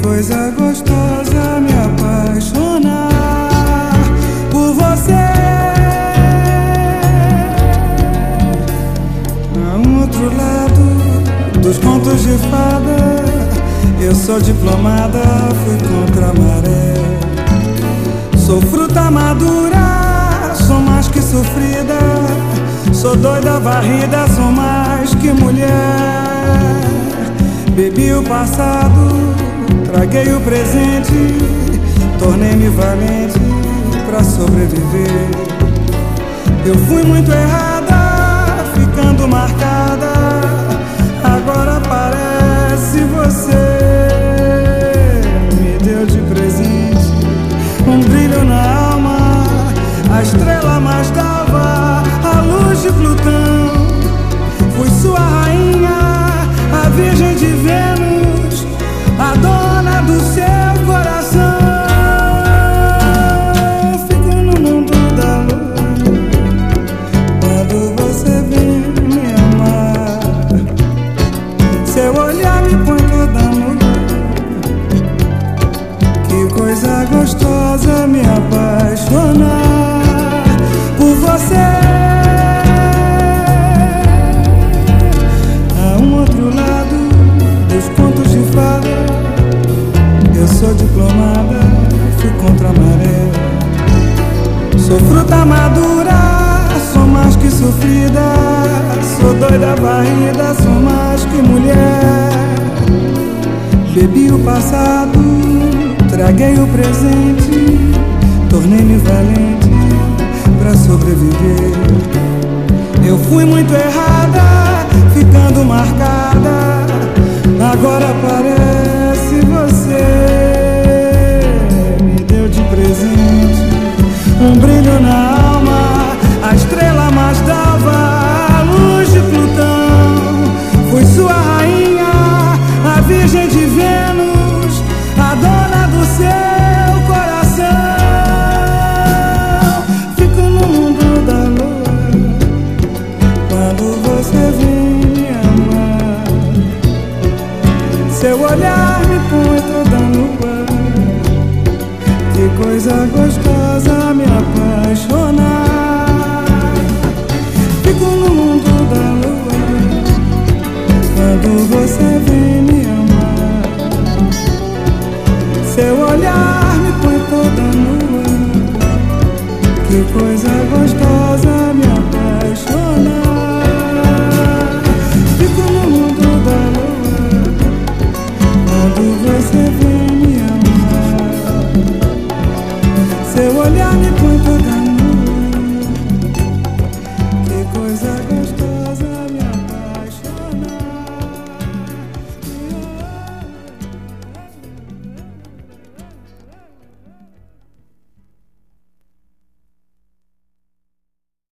coisa gostosa me apaixonar por você. A um outro lado dos contos de fada, eu sou diplomada, fui contra a maré. Sou fruta madura, sou mais que sofrida. Sou doida varrida, sou mais que mulher. Bebi o passado, traguei o presente, tornei-me valente pra sobreviver. Eu fui muito errada, ficando marcada. Agora parece você me deu de presente um brilho na alma, a estrela mais d'alva, a luz de Plutão. Fui sua rainha, a virgem de Vênus, a dona do seu coração. Fico no mundo da lua quando você vem me amar. Seu olhar me põe toda nua, que coisa gostosa me apaixonar por você. A um outro lado dos contos de fada, eu sou diplomada, fui contra a maré. Sou fruta madura, sou mais que sofrida. Sou doida varrida, sou mais que mulher. Bebi o passado, traguei o presente, tornei-me valente pra sobreviver. Eu fui muito errada, ficando marcada. Agora parece você me deu de presente um brilho na alma, a estrela mais d'alva, a luz de Plutão. Fui sua rainha, a virgem de Vênus, a dona do seu coração. Fico no mundo da lua quando você vem me amar. Seu olhar me põe toda nua, que coisa gostosa me apaixonar. Fico no mundo da lua quando você vem